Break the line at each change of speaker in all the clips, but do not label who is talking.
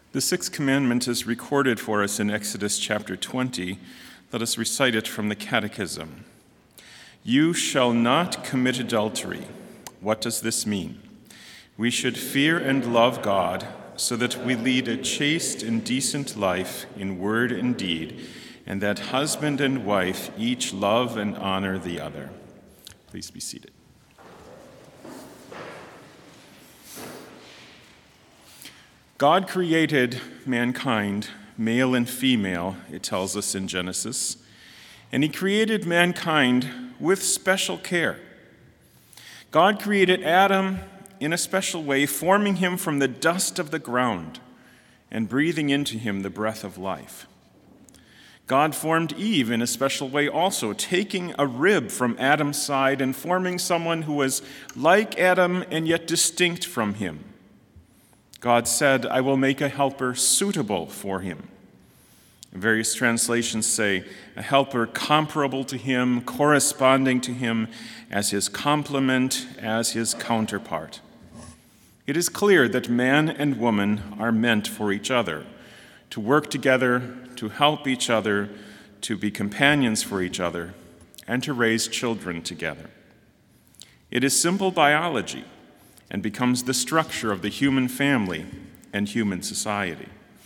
The sixth commandment is recorded for us in Exodus chapter 20. Let us recite it from the Catechism. You shall not commit adultery. What does this mean? We should fear and love God so that we lead a chaste and decent life in word and deed, and that husband and wife each love and honor the other. Please be seated. God created mankind, male and female, it tells us in Genesis, and he created mankind with special care. God created Adam in a special way, forming him from the dust of the ground and breathing into him the breath of life. God formed Eve in a special way also, taking a rib from Adam's side and forming someone who was like Adam and yet distinct from him. God said, I will make a helper suitable for him. Various translations say, a helper comparable to him, corresponding to him, as his complement, as his counterpart. It is clear that man and woman are meant for each other, to work together, to help each other, to be companions for each other, and to raise children together. It is simple biology, and becomes the structure of the human family and human society.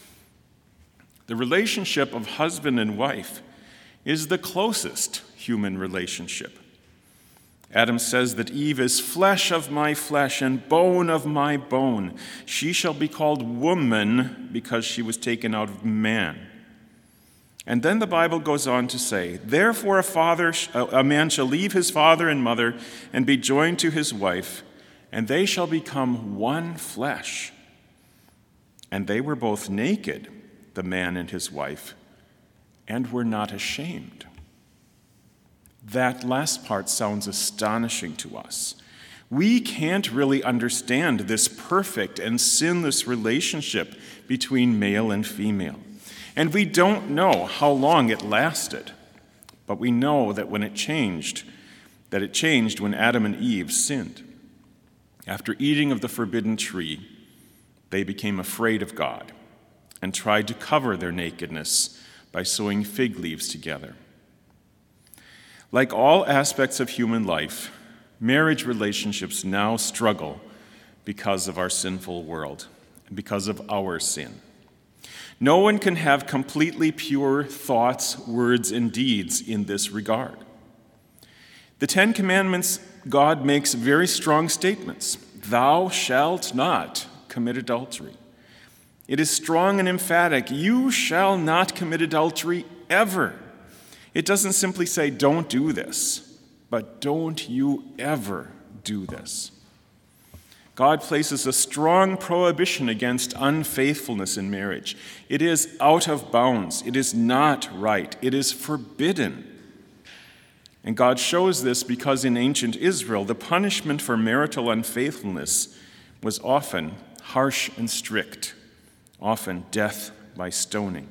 The relationship of husband and wife is the closest human relationship. Adam says that Eve is flesh of my flesh and bone of my bone. She shall be called woman because she was taken out of man. And then the Bible goes on to say, therefore a man shall leave his father and mother and be joined to his wife, and they shall become one flesh. And they were both naked, the man and his wife, and were not ashamed. That last part sounds astonishing to us. We can't really understand this perfect and sinless relationship between male and female. And we don't know how long it lasted. But we know that it changed when Adam and Eve sinned. After eating of the forbidden tree, they became afraid of God and tried to cover their nakedness by sewing fig leaves together. Like all aspects of human life, marriage relationships now struggle because of our sinful world, because of our sin. No one can have completely pure thoughts, words, and deeds in this regard. The Ten Commandments, God makes very strong statements. Thou shalt not commit adultery. It is strong and emphatic. You shall not commit adultery ever. It doesn't simply say, don't do this, but don't you ever do this. God places a strong prohibition against unfaithfulness in marriage. It is out of bounds. It is not right. It is forbidden. And God shows this because in ancient Israel, the punishment for marital unfaithfulness was often harsh and strict, often death by stoning.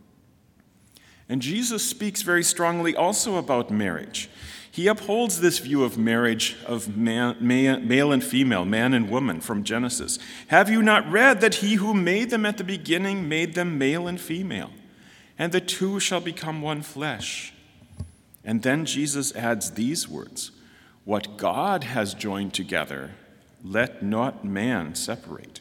And Jesus speaks very strongly also about marriage. He upholds this view of marriage of male and female, man and woman from Genesis. Have you not read that he who made them at the beginning made them male and female, and the two shall become one flesh? And then Jesus adds these words, what God has joined together, let not man separate.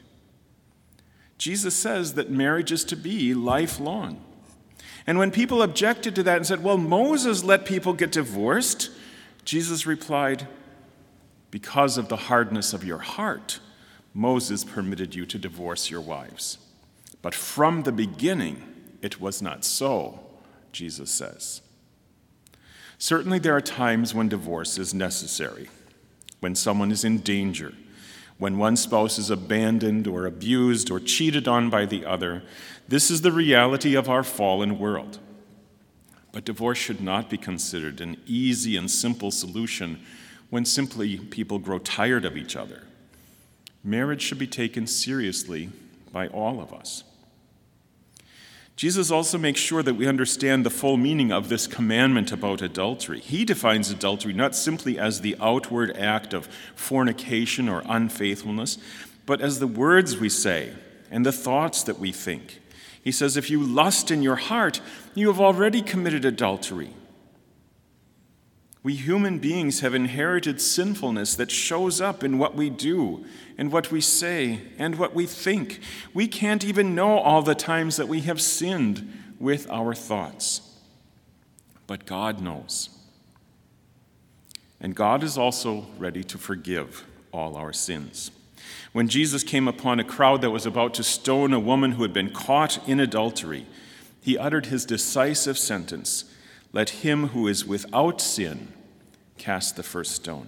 Jesus says that marriage is to be lifelong. And when people objected to that and said, well, Moses let people get divorced, Jesus replied, because of the hardness of your heart, Moses permitted you to divorce your wives. But from the beginning, it was not so, Jesus says. Certainly there are times when divorce is necessary, when someone is in danger, when one spouse is abandoned or abused or cheated on by the other. This is the reality of our fallen world. But divorce should not be considered an easy and simple solution when simply people grow tired of each other. Marriage should be taken seriously by all of us. Jesus also makes sure that we understand the full meaning of this commandment about adultery. He defines adultery not simply as the outward act of fornication or unfaithfulness, but as the words we say and the thoughts that we think. He says, if you lust in your heart, you have already committed adultery. We human beings have inherited sinfulness that shows up in what we do and what we say and what we think. We can't even know all the times that we have sinned with our thoughts. But God knows. And God is also ready to forgive all our sins. When Jesus came upon a crowd that was about to stone a woman who had been caught in adultery, he uttered his decisive sentence, "Let him who is without sin cast the first stone."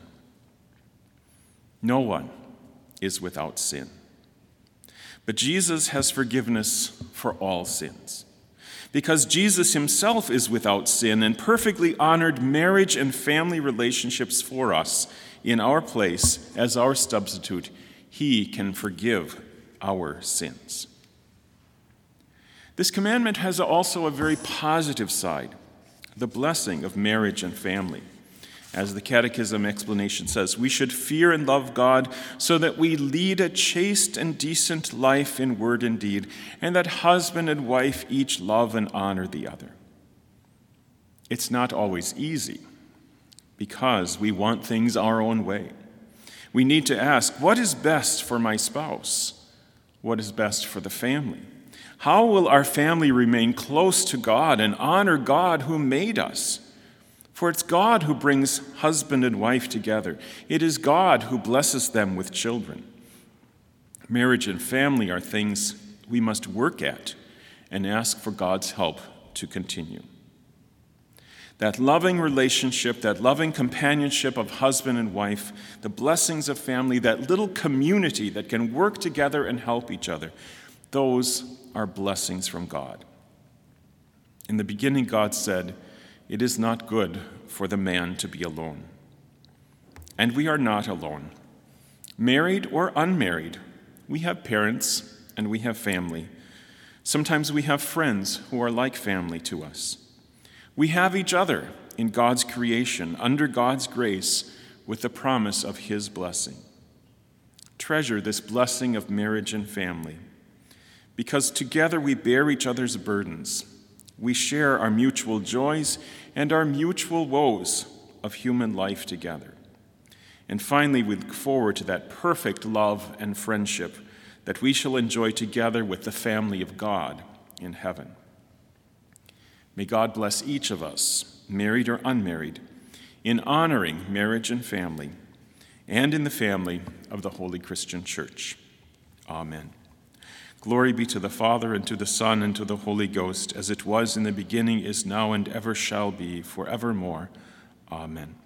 No one is without sin. But Jesus has forgiveness for all sins. Because Jesus himself is without sin and perfectly honored marriage and family relationships for us in our place as our substitute, he can forgive our sins. This commandment has also a very positive side, the blessing of marriage and family. As the Catechism explanation says, we should fear and love God so that we lead a chaste and decent life in word and deed, and that husband and wife each love and honor the other. It's not always easy because we want things our own way. We need to ask, what is best for my spouse? What is best for the family? How will our family remain close to God and honor God who made us? For it's God who brings husband and wife together. It is God who blesses them with children. Marriage and family are things we must work at and ask for God's help to continue. That loving relationship, that loving companionship of husband and wife, the blessings of family, that little community that can work together and help each other, those are blessings from God. In the beginning, God said, "It is not good for the man to be alone." And we are not alone. Married or unmarried, we have parents and we have family. Sometimes we have friends who are like family to us. We have each other in God's creation, under God's grace, with the promise of his blessing. Treasure this blessing of marriage and family, because together we bear each other's burdens. We share our mutual joys and our mutual woes of human life together. And finally, we look forward to that perfect love and friendship that we shall enjoy together with the family of God in heaven. May God bless each of us, married or unmarried, in honoring marriage and family, and in the family of the Holy Christian Church. Amen. Glory be to the Father, and to the Son, and to the Holy Ghost, as it was in the beginning, is now, and ever shall be, forevermore. Amen.